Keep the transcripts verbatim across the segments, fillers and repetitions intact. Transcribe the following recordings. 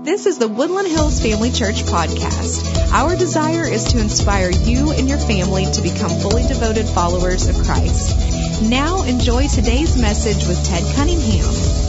This is the Woodland Hills Family Church podcast. Our desire is to inspire you and your family to become fully devoted followers of Christ. Now enjoy today's message with Ted Cunningham.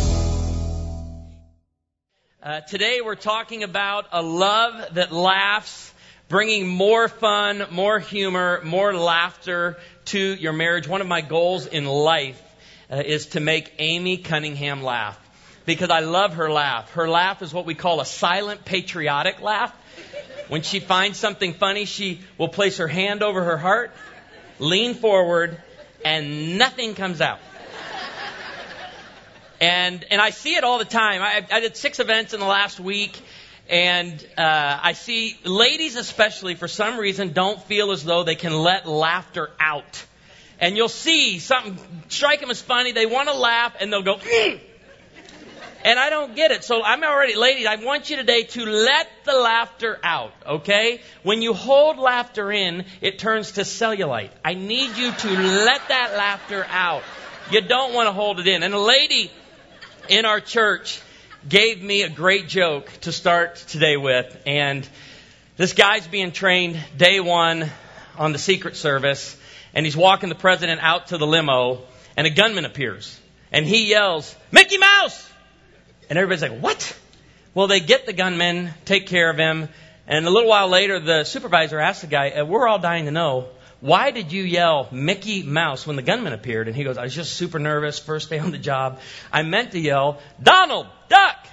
Uh, today we're talking about a love that laughs, bringing more fun, more humor, more laughter to your marriage. One of my goals in life uh, is to make Amy Cunningham laugh. Because I love her laugh. Her laugh is what we call a silent patriotic laugh. When she finds something funny, she will place her hand over her heart, lean forward, and nothing comes out. And and I see it all the time. I, I did six events in the last week, and uh, I see ladies especially, for some reason, don't feel as though they can let laughter out. And you'll see something strike them as funny. They want to laugh, and they'll go, mm! And I don't get it. So I'm already, ladies, I want you today to let the laughter out, okay? When you hold laughter in, it turns to cellulite. I need you to let that laughter out. You don't want to hold it in. And a lady in our church gave me a great joke to start today with. And this guy's being trained day one on the Secret Service. And he's walking the president out to the limo. And a gunman appears. And he yells, "Mickey Mouse!" And everybody's like, "What?" Well, they get the gunman, take care of him. And a little while later, the supervisor asks the guy, uh, we're all dying to know, why did you yell Mickey Mouse when the gunman appeared? And he goes, I was just super nervous, first day on the job. I meant to yell, Donald, duck!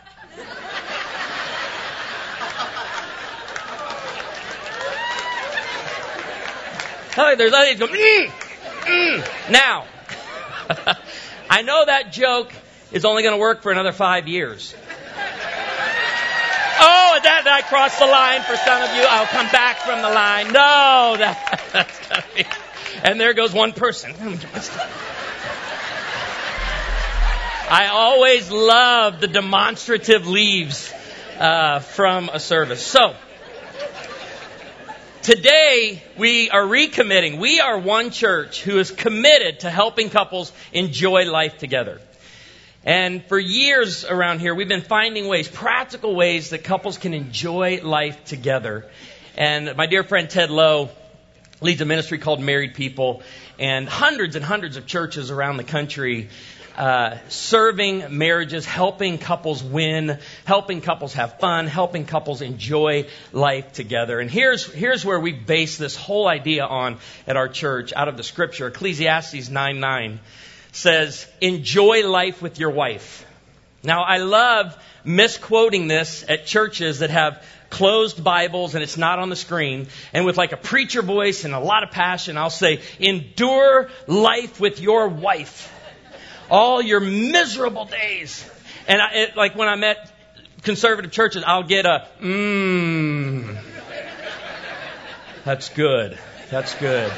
Oh, there's others go, mm, mm. Now, I know that joke is only going to work for another five years. Oh, that, that I crossed the line for some of you. I'll come back from the line. No, that, that's going to be... And there goes one person. I always love the demonstrative leaves uh, from a service. So, today we are recommitting. We are one church who is committed to helping couples enjoy life together. And for years around here, we've been finding ways, practical ways that couples can enjoy life together. And my dear friend Ted Lowe leads a ministry called Married People, and hundreds and hundreds of churches around the country uh, serving marriages, helping couples win, helping couples have fun, helping couples enjoy life together. And here's here's where we base this whole idea on at our church out of the scripture. Ecclesiastes nine nine. Says, enjoy life with your wife. Now, I love misquoting this at churches that have closed Bibles and it's not on the screen. And with like a preacher voice and a lot of passion, I'll say, endure life with your wife. All your miserable days. And I, it, like when I'm at conservative churches, I'll get a, mmm. That's good. That's good.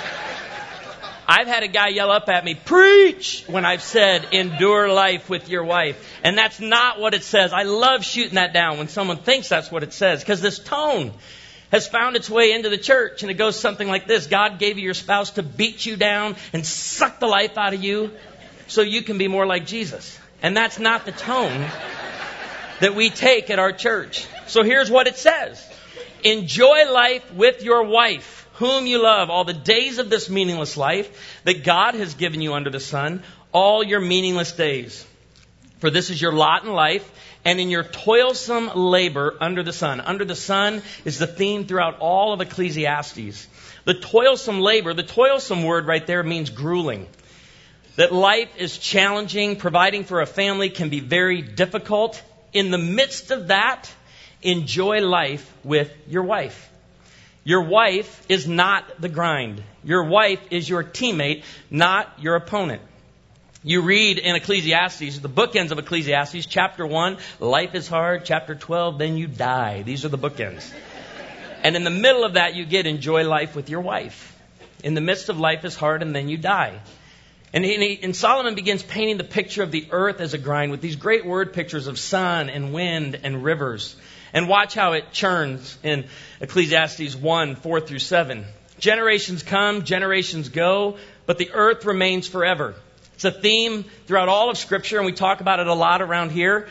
I've had a guy yell up at me, preach, when I've said, endure life with your wife. And that's not what it says. I love shooting that down when someone thinks that's what it says, because this tone has found its way into the church. And it goes something like this. God gave you your spouse to beat you down and suck the life out of you so you can be more like Jesus. And that's not the tone that we take at our church. So here's what it says. Enjoy life with your wife, whom you love, all the days of this meaningless life that God has given you under the sun, all your meaningless days. For this is your lot in life, and in your toilsome labor under the sun. Under the sun is the theme throughout all of Ecclesiastes. The toilsome labor, the toilsome word right there means grueling. That life is challenging, providing for a family can be very difficult. In the midst of that, enjoy life with your wife. Your wife is not the grind. Your wife is your teammate, not your opponent. You read in Ecclesiastes, the bookends of Ecclesiastes, chapter one, life is hard. Chapter twelve, then you die. These are the bookends. And in the middle of that, you get enjoy life with your wife. In the midst of life is hard, and then you die. And, he, and Solomon begins painting the picture of the earth as a grind with these great word pictures of sun and wind and rivers. And watch how it churns in Ecclesiastes one, four through seven. Generations come, generations go, but the earth remains forever. It's a theme throughout all of Scripture, and we talk about it a lot around here.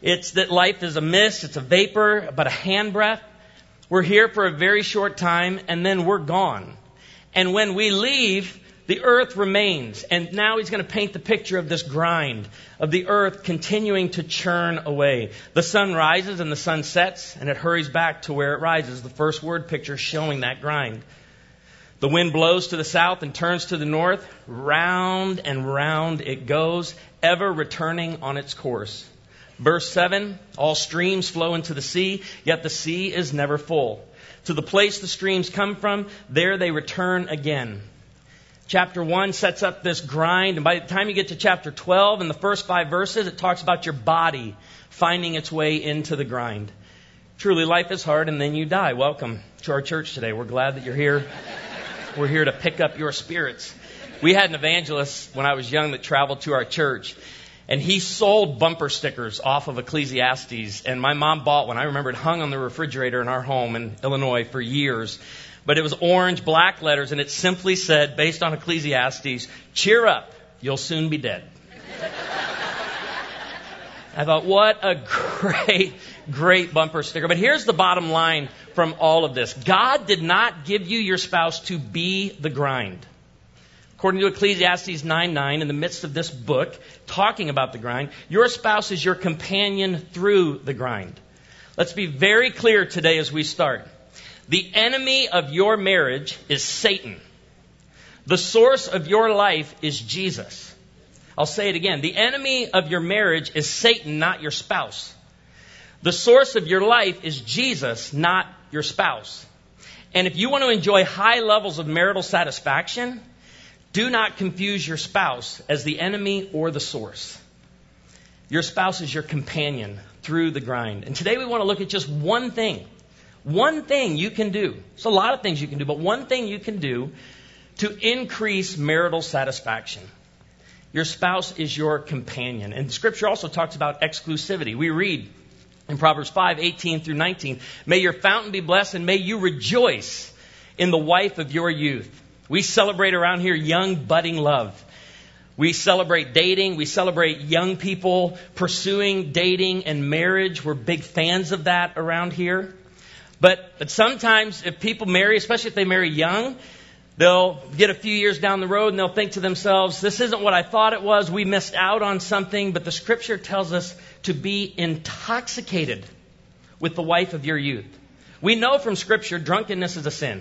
It's that life is a mist, it's a vapor, but a handbreadth. We're here for a very short time, and then we're gone. And when we leave, the earth remains. And now he's going to paint the picture of this grind, of the earth continuing to churn away. The sun rises and the sun sets, and it hurries back to where it rises. The first word picture showing that grind. The wind blows to the south and turns to the north. Round and round it goes, ever returning on its course. Verse seven, all streams flow into the sea, yet the sea is never full. To the place the streams come from, there they return again. Chapter one sets up this grind, and by the time you get to chapter twelve, in the first five verses, it talks about your body finding its way into the grind. Truly, life is hard, and then you die. Welcome to our church today. We're glad that you're here. We're here to pick up your spirits. We had an evangelist when I was young that traveled to our church, and he sold bumper stickers off of Ecclesiastes, and my mom bought one. I remember it hung on the refrigerator in our home in Illinois for years. But it was orange, black letters, and it simply said, based on Ecclesiastes, cheer up, you'll soon be dead. I thought, what a great, great bumper sticker. But here's the bottom line from all of this. God did not give you your spouse to be the grind. According to Ecclesiastes nine nine, in the midst of this book, talking about the grind, your spouse is your companion through the grind. Let's be very clear today as we start. The enemy of your marriage is Satan. The source of your life is Jesus. I'll say it again. The enemy of your marriage is Satan, not your spouse. The source of your life is Jesus, not your spouse. And if you want to enjoy high levels of marital satisfaction, do not confuse your spouse as the enemy or the source. Your spouse is your companion through the grind. And today we want to look at just one thing. One thing you can do. There's a lot of things you can do, but one thing you can do to increase marital satisfaction. Your spouse is your companion. And Scripture also talks about exclusivity. We read in Proverbs five eighteen through nineteen, may your fountain be blessed and may you rejoice in the wife of your youth. We celebrate around here young, budding love. We celebrate dating. We celebrate young people pursuing dating and marriage. We're big fans of that around here. But, but sometimes if people marry, especially if they marry young, they'll get a few years down the road and they'll think to themselves, this isn't what I thought it was. We missed out on something. But the Scripture tells us to be intoxicated with the wife of your youth. We know from Scripture drunkenness is a sin.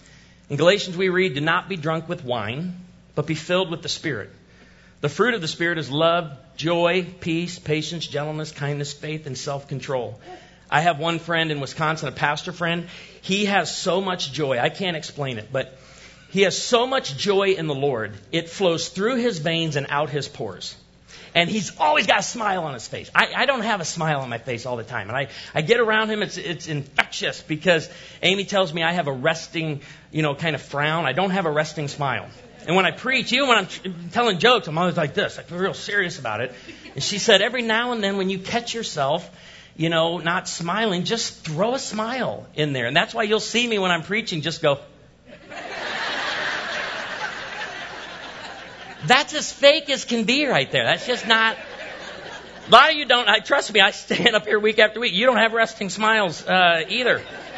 In Galatians we read, do not be drunk with wine, but be filled with the Spirit. The fruit of the Spirit is love, joy, peace, patience, gentleness, kindness, faith, and self-control. I have one friend in Wisconsin, a pastor friend. He has so much joy. I can't explain it, but he has so much joy in the Lord. It flows through his veins and out his pores. And he's always got a smile on his face. I, I don't have a smile on my face all the time. And I, I get around him, it's it's infectious because Amy tells me I have a resting, you know, kind of frown. I don't have a resting smile. And when I preach, even when I'm telling jokes, I'm always like this. I feel real serious about it. And she said, every now and then when you catch yourself, you know, not smiling, just throw a smile in there. And that's why you'll see me when I'm preaching just go. That's as fake as can be right there. That's just not. A lot of you don't. I trust me. I stand up here week after week. You don't have resting smiles uh, either.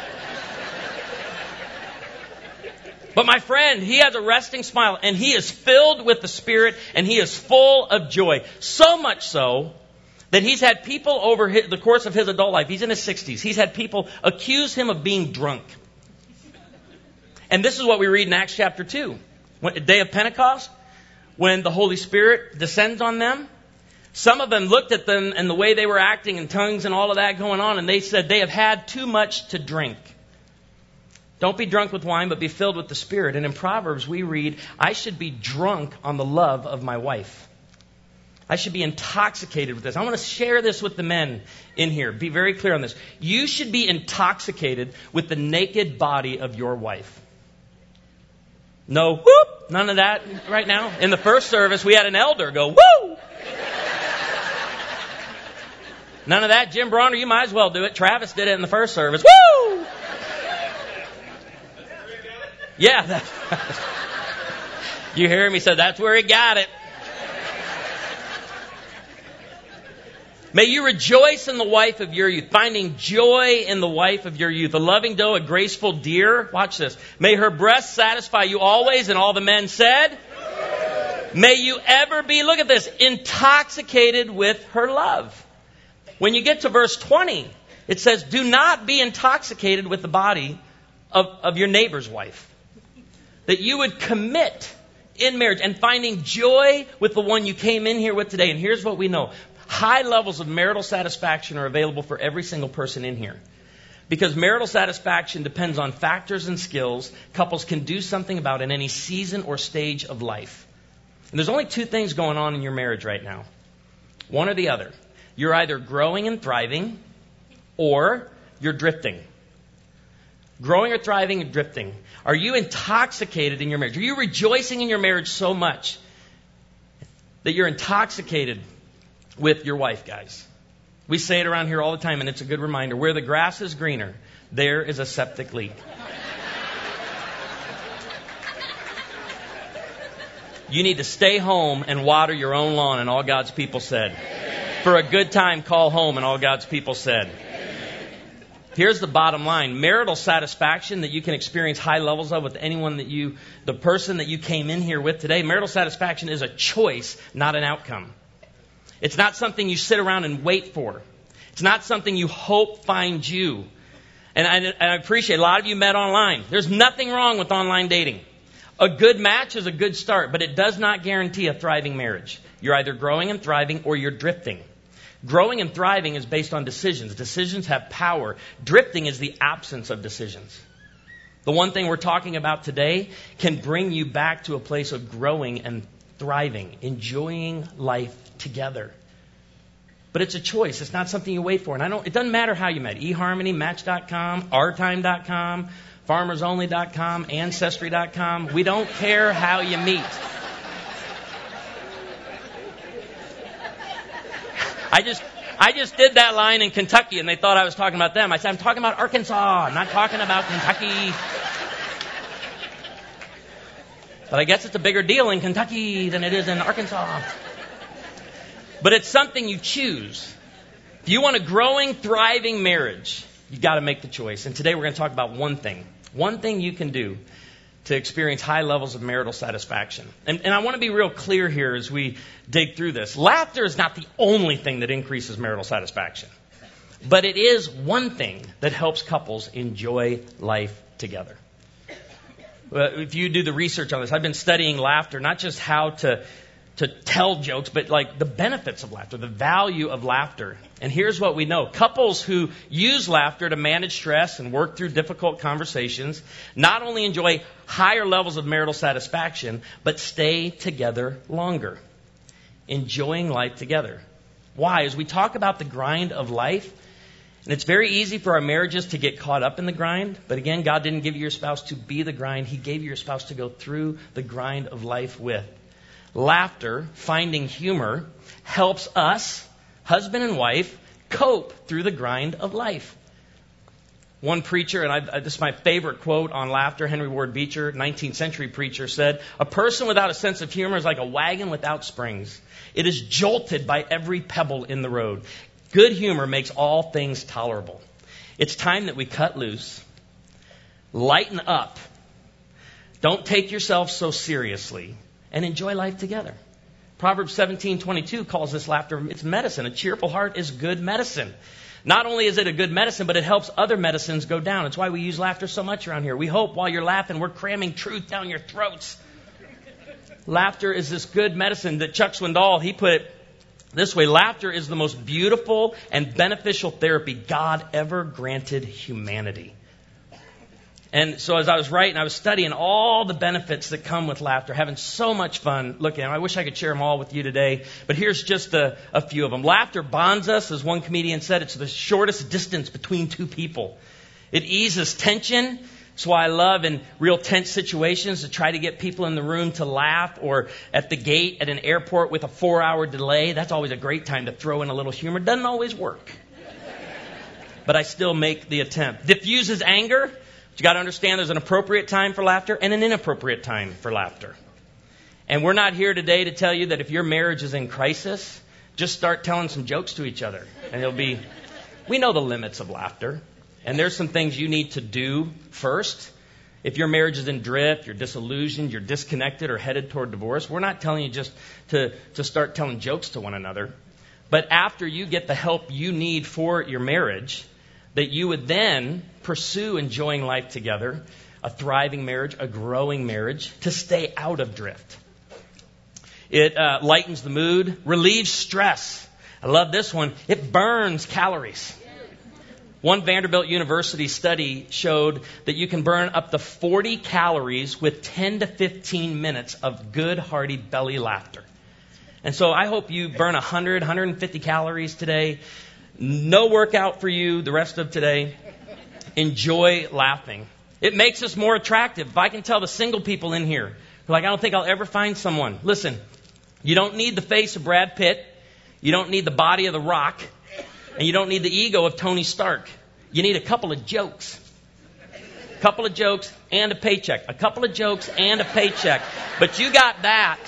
But my friend, he has a resting smile, and he is filled with the Spirit, and he is full of joy. So much so that he's had people over his, the course of his adult life, he's in his sixties, he's had people accuse him of being drunk. And this is what we read in Acts chapter two. When, the day of Pentecost, when the Holy Spirit descends on them, some of them looked at them and the way they were acting in tongues and all of that going on, and they said they have had too much to drink. Don't be drunk with wine, but be filled with the Spirit. And in Proverbs we read, I should be drunk on the love of my wife. I should be intoxicated with this. I want to share this with the men in here. Be very clear on this. You should be intoxicated with the naked body of your wife. No whoop, none of that right now. In the first service, we had an elder go, woo! None of that. Jim Bronner, you might as well do it. Travis did it in the first service. Woo! Yeah. That, you hear him? He said, that's where he got it. May you rejoice in the wife of your youth, finding joy in the wife of your youth. A loving doe, a graceful deer. Watch this. May her breast satisfy you always. And all the men said, may you ever be, look at this, intoxicated with her love. When you get to verse twenty, it says, do not be intoxicated with the body of, of your neighbor's wife. That you would commit in marriage and finding joy with the one you came in here with today. And here's what we know. High levels of marital satisfaction are available for every single person in here. Because marital satisfaction depends on factors and skills couples can do something about in any season or stage of life. And there's only two things going on in your marriage right now. One or the other. You're either growing and thriving, or you're drifting. Growing or thriving and drifting. Are you intoxicated in your marriage? Are you rejoicing in your marriage so much that you're intoxicated with your wife, guys? We say it around here all the time, and it's a good reminder. Where the grass is greener, there is a septic leak. You need to stay home and water your own lawn, and all God's people said. For a good time, call home, and all God's people said. Here's the bottom line. Marital satisfaction that you can experience high levels of with anyone that you, the person that you came in here with today, marital satisfaction is a choice, not an outcome. It's not something you sit around and wait for. It's not something you hope finds you. And I, and I appreciate a lot of you met online. There's nothing wrong with online dating. A good match is a good start, but it does not guarantee a thriving marriage. You're either growing and thriving or you're drifting. Growing and thriving is based on decisions. Decisions have power. Drifting is the absence of decisions. The one thing we're talking about today can bring you back to a place of growing and thriving, enjoying life together. But it's a choice. It's not something you wait for. And I don't, it doesn't matter how you met. eHarmony, Match dot com, Our Time dot com, Farmers Only dot com, Ancestry dot com. We don't care how you meet. I just I just did that line in Kentucky, and they thought I was talking about them. I said, I'm talking about Arkansas. I'm not talking about Kentucky. But I guess it's a bigger deal in Kentucky than it is in Arkansas. But it's something you choose. If you want a growing, thriving marriage, you've got to make the choice. And today we're going to talk about one thing. One thing you can do to experience high levels of marital satisfaction. And, and I want to be real clear here as we dig through this. Laughter is not the only thing that increases marital satisfaction. But it is one thing that helps couples enjoy life together. If you do the research on this, I've been studying laughter, not just how to to tell jokes, but like the benefits of laughter, the value of laughter. And here's what we know. Couples who use laughter to manage stress and work through difficult conversations not only enjoy higher levels of marital satisfaction, but stay together longer, enjoying life together. Why? As we talk about the grind of life, and it's very easy for our marriages to get caught up in the grind, but again, God didn't give you your spouse to be the grind. He gave you your spouse to go through the grind of life with. Laughter, finding humor, helps us, husband and wife, cope through the grind of life. One preacher, and I, this is my favorite quote on laughter, Henry Ward Beecher, nineteenth century preacher, said, "A person without a sense of humor is like a wagon without springs. It is jolted by every pebble in the road. Good humor makes all things tolerable." It's time that we cut loose, lighten up, don't take yourself so seriously, and enjoy life together. Proverbs seventeen twenty-two calls this laughter, it's medicine. A cheerful heart is good medicine. Not only is it a good medicine, but it helps other medicines go down. It's why we use laughter so much around here. We hope while you're laughing, we're cramming truth down your throats. Laughter is this good medicine that Chuck Swindoll, he put it this way: laughter is the most beautiful and beneficial therapy God ever granted humanity. And so as I was writing, I was studying all the benefits that come with laughter, having so much fun looking at them. I wish I could share them all with you today, but here's just a, a few of them. Laughter bonds us, as one comedian said, it's the shortest distance between two people. It eases tension. That's why I love in real tense situations to try to get people in the room to laugh, or at the gate at an airport with a four-hour delay. That's always a great time to throw in a little humor. Doesn't always work, but I still make the attempt. Diffuses anger. You got to understand there's an appropriate time for laughter and an inappropriate time for laughter. And we're not here today to tell you that if your marriage is in crisis, just start telling some jokes to each other. And it'll be, we know the limits of laughter. And there's some things you need to do first. If your marriage is in drift, you're disillusioned, you're disconnected or headed toward divorce, we're not telling you just to, to start telling jokes to one another. But after you get the help you need for your marriage, that you would then pursue enjoying life together, a thriving marriage, a growing marriage, to stay out of drift. It uh, lightens the mood, relieves stress. I love this one. It burns calories. One Vanderbilt University study showed that you can burn up to forty calories with ten to fifteen minutes of good, hearty belly laughter. And so I hope you burn one hundred, one hundred fifty calories today. No workout for you the rest of today. Enjoy laughing. It makes us more attractive. If I can tell the single people in here, who are like, I don't think I'll ever find someone. Listen, you don't need the face of Brad Pitt. You don't need the body of The Rock. And you don't need the ego of Tony Stark. You need a couple of jokes. A couple of jokes and a paycheck. A couple of jokes and a paycheck. But you got that.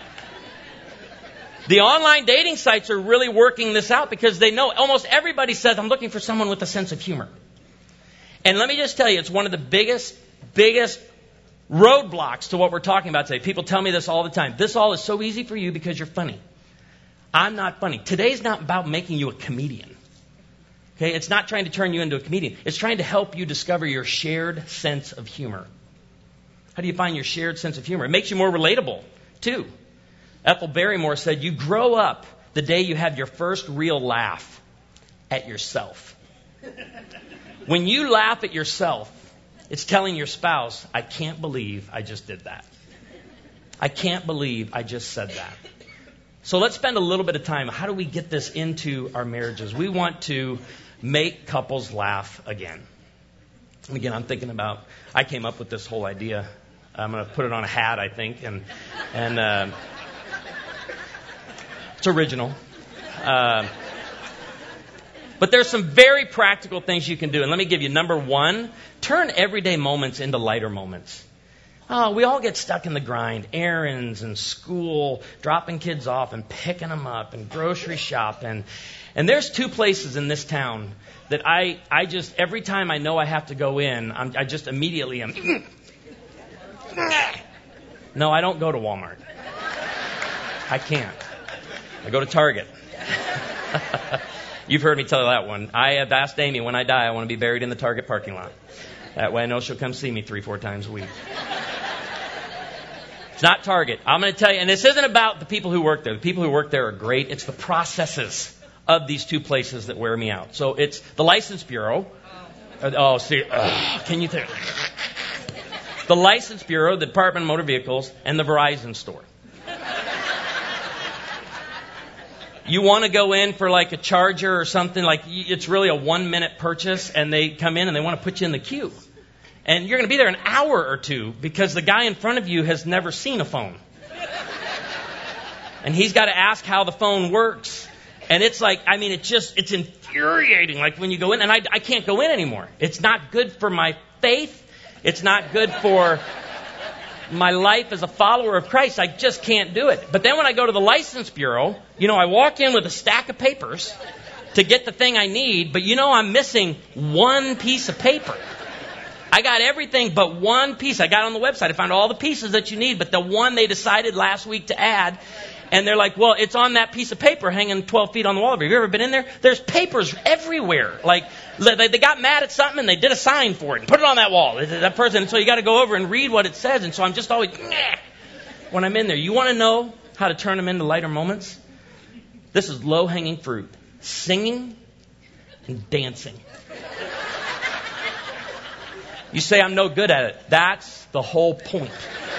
The online dating sites are really working this out because they know almost everybody says, I'm looking for someone with a sense of humor. And let me just tell you, it's one of the biggest, biggest roadblocks to what we're talking about today. People tell me this all the time. This all is so easy for you because you're funny. I'm not funny. Today's not about making you a comedian. Okay, it's not trying to turn you into a comedian. It's trying to help you discover your shared sense of humor. How do you find your shared sense of humor? It makes you more relatable, too. Ethel Barrymore said, you grow up the day you have your first real laugh at yourself. When you laugh at yourself, it's telling your spouse, I can't believe I just did that. I can't believe I just said that. So let's spend a little bit of time. How do we get this into our marriages? We want to make couples laugh again. And again, I'm thinking about, I came up with this whole idea. I'm going to put it on a hat, I think. And and uh, it's original. Uh, but there's some very practical things you can do. And let me give you number one. Turn everyday moments into lighter moments. Oh, we all get stuck in the grind. Errands and school, dropping kids off and picking them up and grocery shopping. And there's two places in this town that I, I just, every time I know I have to go in, I'm, I just immediately am. No, I don't go to Walmart. I can't. I go to Target. You've heard me tell that one. I have asked Amy, when I die, I want to be buried in the Target parking lot. That way I know she'll come see me three, four times a week. It's not Target. I'm going to tell you, and this isn't about the people who work there. The people who work there are great. It's the processes of these two places that wear me out. So it's the License Bureau. Oh, see, uh, can you tell? The License Bureau, the Department of Motor Vehicles, and the Verizon store. You want to go in for like a charger or something, like it's really a one-minute purchase, and they come in and they want to put you in the queue. And you're going to be there an hour or two because the guy in front of you has never seen a phone. And he's got to ask how the phone works. And it's like, I mean, it's just, it's infuriating. Like when you go in, and I, I can't go in anymore. It's not good for my faith. It's not good for my life as a follower of Christ. I just can't do it. But then when I go to the License Bureau, you know, I walk in with a stack of papers to get the thing I need, but you know I'm missing one piece of paper. I got everything but one piece. I got on the website. I found all the pieces that you need, but the one they decided last week to add, and they're like, well, it's on that piece of paper hanging twelve feet on the wall. Have you ever been in there? There's papers everywhere. Like, they got mad at something and they did a sign for it and put it on that wall. That person. And so you got to go over and read what it says. And so I'm just always, nah, when I'm in there. You want to know how to turn them into lighter moments? This is low-hanging fruit. Singing and dancing. You say I'm no good at it. That's the whole point.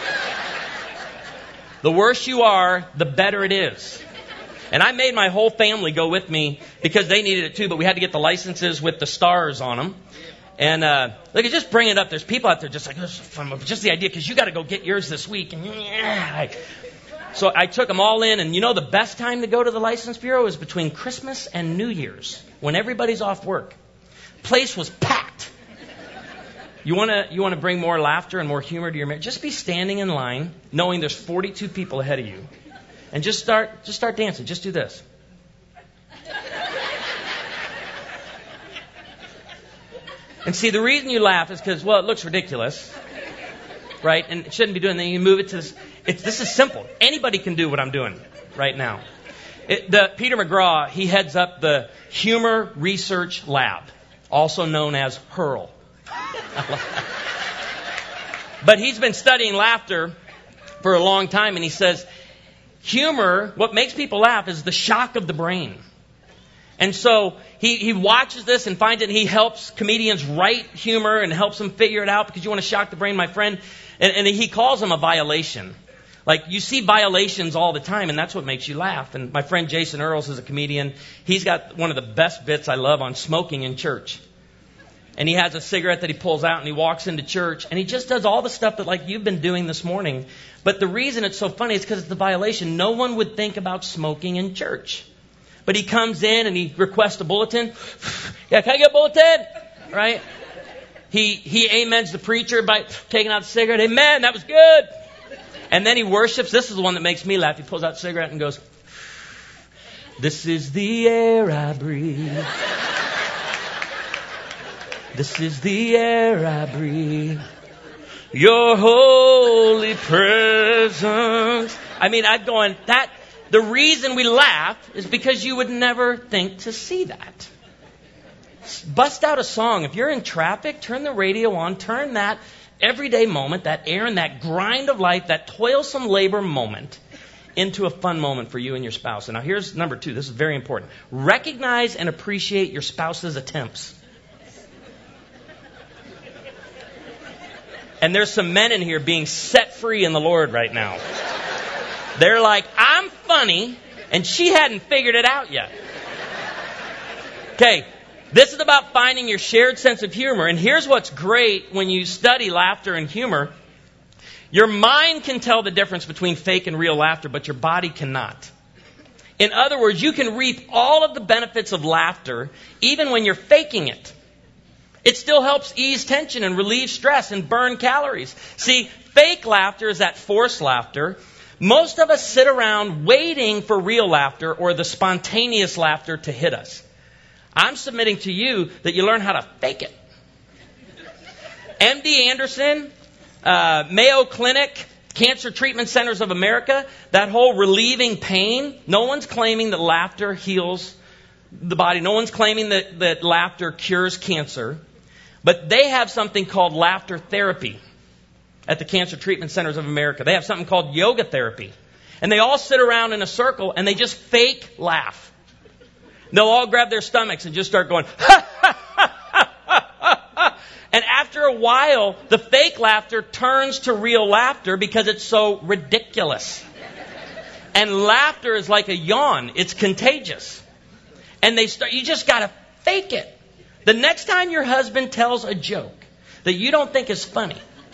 The worse you are, the better it is. And I made my whole family go with me because they needed it too, but we had to get the licenses with the stars on them. And uh, look, just bring it up. There's people out there just like, this is fun. Just the idea, because you got to go get yours this week. And yeah. So I took them all in, and you know the best time to go to the License Bureau is between Christmas and New Year's, when everybody's off work. Place was packed. You want to you want to bring more laughter and more humor to your marriage? Just be standing in line, knowing there's forty-two people ahead of you, and just start just start dancing. Just do this. And see, the reason you laugh is because, well, it looks ridiculous, right? And it shouldn't be doing that. You move it to this. It's, this is simple. Anybody can do what I'm doing right now. It, the, Peter McGraw, he heads up the Humor Research Lab, also known as HURL. But he's been studying laughter for a long time, and he says, humor, what makes people laugh is the shock of the brain. And so he, he watches this and finds it, and he helps comedians write humor and helps them figure it out because you want to shock the brain, my friend. And, and he calls them a violation. Like, you see violations all the time, and that's what makes you laugh. And my friend Jason Earls is a comedian. He's got one of the best bits I love on smoking in church. And he has a cigarette that he pulls out, and he walks into church, and he just does all the stuff that, like, you've been doing this morning. But the reason it's so funny is because it's the violation. No one would think about smoking in church. But he comes in and he requests a bulletin. Yeah, can I get a bulletin? Right? He he amens the preacher by taking out the cigarette. Amen, that was good. And then he worships. This is the one that makes me laugh. He pulls out the cigarette and goes, this is the air I breathe. This is the air I breathe. Your holy presence. I mean, I'm going, that... The reason we laugh is because you would never think to see that. Bust out a song. If you're in traffic, turn the radio on. Turn that everyday moment, that air and that grind of life, that toilsome labor moment into a fun moment for you and your spouse. And now here's number two. This is very important. Recognize and appreciate your spouse's attempts. And there's some men in here being set free in the Lord right now. They're like, I'm funny, and she hadn't figured it out yet. Okay, this is about finding your shared sense of humor. And here's what's great when you study laughter and humor. Your mind can tell the difference between fake and real laughter, but your body cannot. In other words, you can reap all of the benefits of laughter even when you're faking it. It still helps ease tension and relieve stress and burn calories. See, fake laughter is that forced laughter. Most of us sit around waiting for real laughter or the spontaneous laughter to hit us. I'm submitting to you that you learn how to fake it. M D Anderson, uh, Mayo Clinic, Cancer Treatment Centers of America, that whole relieving pain, no one's claiming that laughter heals the body. No one's claiming that, that laughter cures cancer. But they have something called laughter therapy. At the Cancer Treatment Centers of America. They have something called yoga therapy. And they all sit around in a circle and they just fake laugh. They'll all grab their stomachs and just start going, ha, ha, ha, ha, ha, ha. And after a while, the fake laughter turns to real laughter because it's so ridiculous. And laughter is like a yawn. It's contagious. And they start, you just got to fake it. The next time your husband tells a joke that you don't think is funny,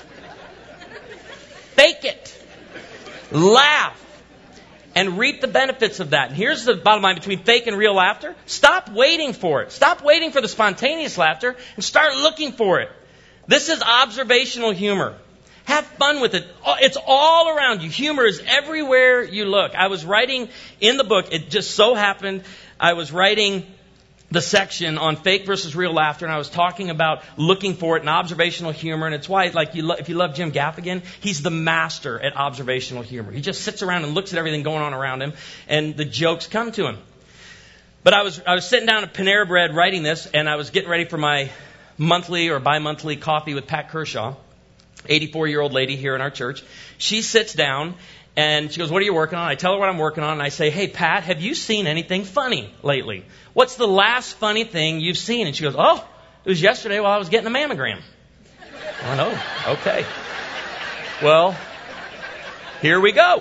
fake it. Laugh. And reap the benefits of that. And here's the bottom line between fake and real laughter. Stop waiting for it. Stop waiting for the spontaneous laughter and start looking for it. This is observational humor. Have fun with it. It's all around you. Humor is everywhere you look. I was writing in the book, it just so happened, I was writing the section on fake versus real laughter, and I was talking about looking for it and observational humor, and it's why, like, you lo- if you love Jim Gaffigan, he's the master at observational humor. He just sits around and looks at everything going on around him, and the jokes come to him. But I was I was sitting down at Panera Bread writing this, and I was getting ready for my monthly or bi-monthly coffee with Pat Kershaw, eighty-four-year-old lady here in our church. She sits down, and she goes, what are you working on? I tell her what I'm working on, and I say, hey, Pat, have you seen anything funny lately? What's the last funny thing you've seen? And she goes, oh, it was yesterday while I was getting a mammogram. I know. Okay. Well, here we go.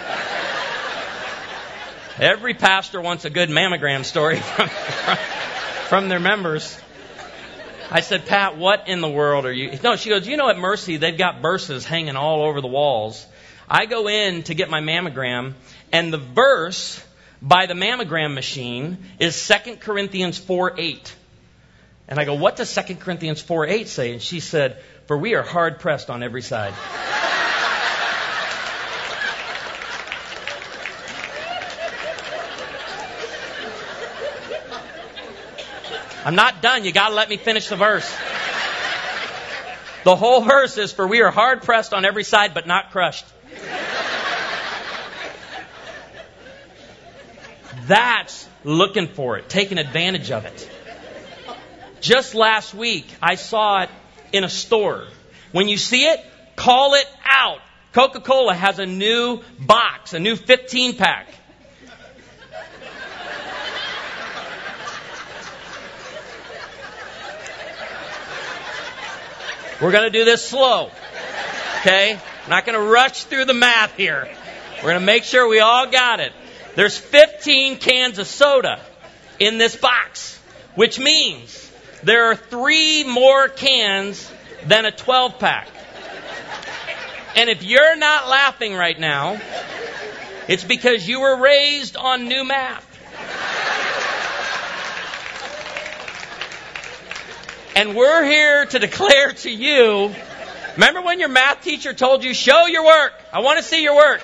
Every pastor wants a good mammogram story from, from, from their members. I said, Pat, what in the world are you? No, she goes, you know, at Mercy, they've got verses hanging all over the walls. I go in to get my mammogram, and the verse by the mammogram machine is Second Corinthians four eight. And I go, what does Second Corinthians four eight say? And she said, for we are hard pressed on every side. I'm not done. You got to let me finish the verse. The whole verse is, for we are hard pressed on every side, but not crushed. That's looking for it, taking advantage of it. Just last week, I saw it in a store. When you see it, call it out. Coca-Cola has a new box, a new fifteen pack. We're going to do this slow. Okay? I'm not going to rush through the math here. We're going to make sure we all got it. There's fifteen cans of soda in this box, which means there are three more cans than a twelve pack. And if you're not laughing right now, it's because you were raised on new math. And we're here to declare to you, remember when your math teacher told you, show your work. I want to see your work.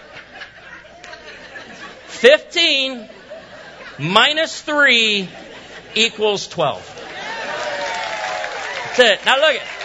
fifteen minus three equals twelve. That's it. Now look at it.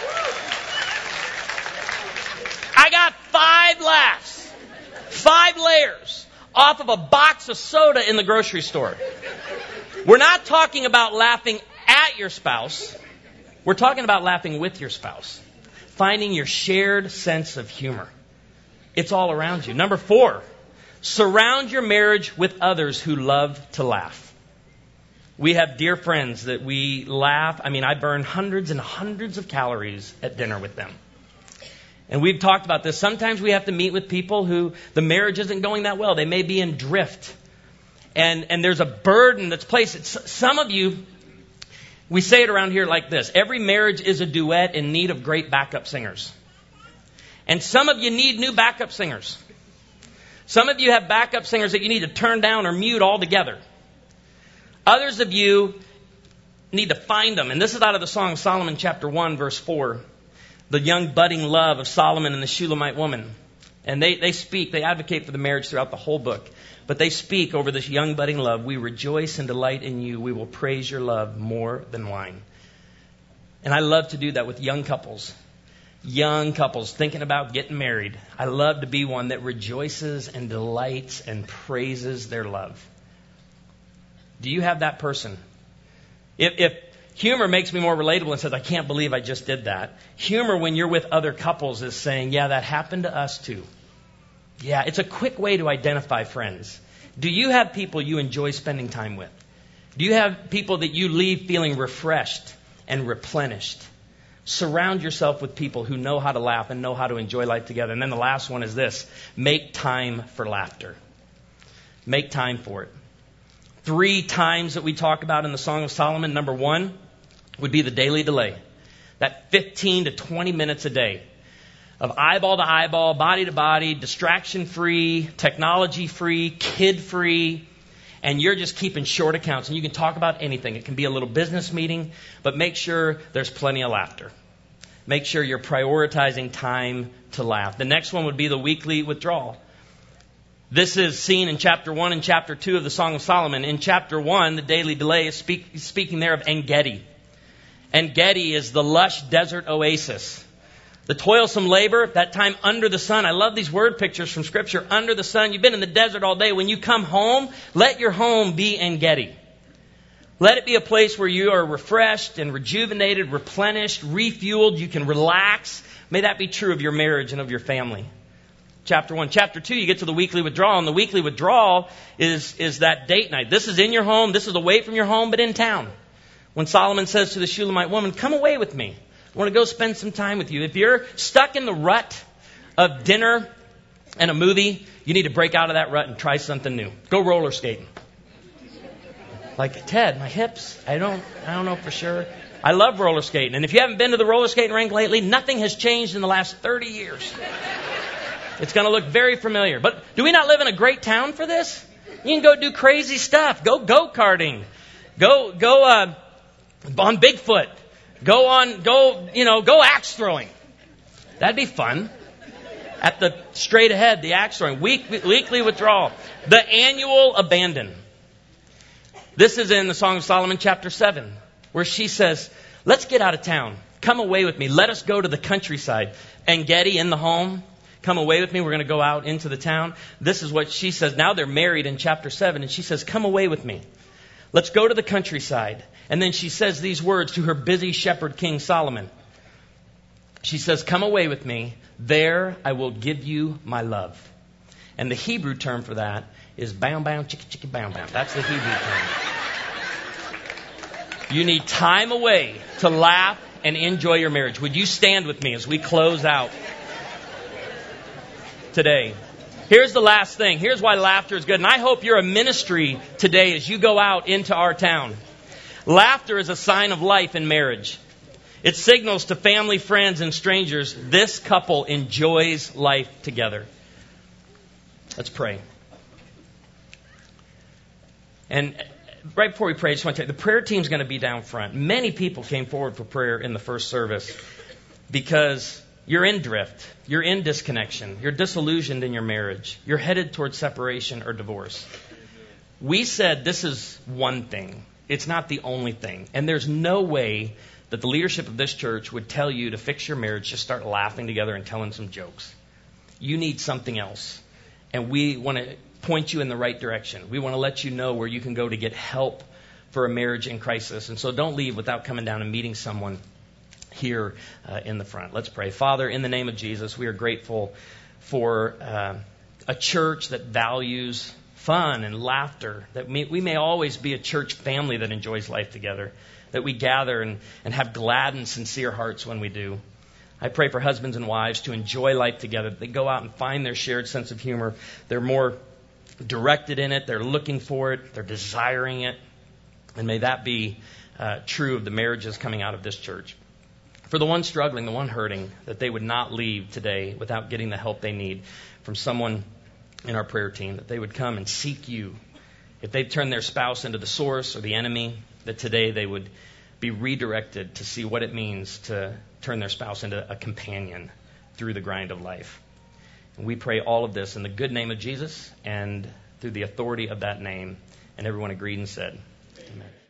I got five laughs, five layers off of a box of soda in the grocery store. We're not talking about laughing at your spouse. We're talking about laughing with your spouse. Finding your shared sense of humor. It's all around you. Number four, surround your marriage with others who love to laugh. We have dear friends that we laugh. I mean, I burn hundreds and hundreds of calories at dinner with them. And we've talked about this. Sometimes we have to meet with people who the marriage isn't going that well. They may be in drift. And, and there's a burden that's placed. It's, some of you, we say it around here like this. Every marriage is a duet in need of great backup singers. And some of you need new backup singers. Some of you have backup singers that you need to turn down or mute altogether. Others of you need to find them. And this is out of the song Solomon chapter one, verse four. The young budding love of Solomon and the Shulamite woman. And they, they speak, they advocate for the marriage throughout the whole book. But they speak over this young budding love. We rejoice and delight in you. We will praise your love more than wine. And I love to do that with young couples. Young couples thinking about getting married. I love to be one that rejoices and delights and praises their love. Do you have that person? If, if humor makes me more relatable and says, I can't believe I just did that. Humor when you're with other couples is saying, yeah, that happened to us too. Yeah, it's a quick way to identify friends. Do you have people you enjoy spending time with? Do you have people that you leave feeling refreshed and replenished? Surround yourself with people who know how to laugh and know how to enjoy life together. And then the last one is this. Make time for laughter. Make time for it. Three times that we talk about in the Song of Solomon. Number one would be the daily delay. That fifteen to twenty minutes a day of eyeball to eyeball, body to body, distraction-free, technology-free, kid-free, and you're just keeping short accounts. And you can talk about anything. It can be a little business meeting, but make sure there's plenty of laughter. Make sure you're prioritizing time to laugh. The next one would be the weekly withdrawal. This is seen in chapter one and chapter two of the Song of Solomon. In chapter one, the daily delay is speak, speaking there of En-Gedi. En-Gedi is the lush desert oasis. The toilsome labor, that time under the sun. I love these word pictures from Scripture. Under the sun. You've been in the desert all day. When you come home, let your home be En-Gedi. Let it be a place where you are refreshed and rejuvenated, replenished, refueled. You can relax. May that be true of your marriage and of your family. Chapter one. Chapter two, you get to the weekly withdrawal. And the weekly withdrawal is, is that date night. This is in your home. This is away from your home, but in town. When Solomon says to the Shulamite woman, come away with me. I want to go spend some time with you. If you're stuck in the rut of dinner and a movie, you need to break out of that rut and try something new. Go roller skating. Like, Ted, my hips, I don't, I don't know for sure. I love roller skating. And if you haven't been to the roller skating rink lately, nothing has changed in the last thirty years. It's going to look very familiar. But do we not live in a great town for this? You can go do crazy stuff. Go go-karting. Go, go, uh, on Bigfoot. Go on, go, you know, go axe throwing. That'd be fun. At the straight ahead, the axe throwing. Week, weekly withdrawal. The annual abandon. This is in the Song of Solomon chapter seven, where she says, let's get out of town. Come away with me. Let us go to the countryside. And Getty in the home, come away with me. We're going to go out into the town. This is what she says. Now they're married in chapter seven. And she says, come away with me. Let's go to the countryside. And then she says these words to her busy shepherd, King Solomon. She says, come away with me. There I will give you my love. And the Hebrew term for that is bam, bam, chicka, chicka, bam, bam. That's the Hebrew term. You need time away to laugh and enjoy your marriage. Would you stand with me as we close out today? Here's the last thing. Here's why laughter is good. And I hope you're a ministry today as you go out into our town. Laughter is a sign of life in marriage. It signals to family, friends, and strangers this couple enjoys life together. Let's pray. And right before we pray, I just want to tell you, the prayer team's going to be down front. Many people came forward for prayer in the first service because you're in drift. You're in disconnection. You're disillusioned in your marriage. You're headed towards separation or divorce. We said this is one thing. It's not the only thing. And there's no way that the leadership of this church would tell you to fix your marriage, just start laughing together and telling some jokes. You need something else. And we want to point you in the right direction. We want to let you know where you can go to get help for a marriage in crisis. And so don't leave without coming down and meeting someone here uh, in the front. Let's pray. Father, in the name of Jesus, we are grateful for uh, a church that values fun and laughter, that we, we may always be a church family that enjoys life together, that we gather and, and have glad and sincere hearts when we do. I pray for husbands and wives to enjoy life together, that they go out and find their shared sense of humor. They're more directed in it. They're looking for it. They're desiring it. And may that be uh, true of the marriages coming out of this church. For the one struggling, the one hurting, that they would not leave today without getting the help they need from someone in our prayer team, that they would come and seek you. If they've turned their spouse into the source or the enemy, that today they would be redirected to see what it means to turn their spouse into a companion through the grind of life. And we pray all of this in the good name of Jesus and through the authority of that name. And everyone agreed and said, amen.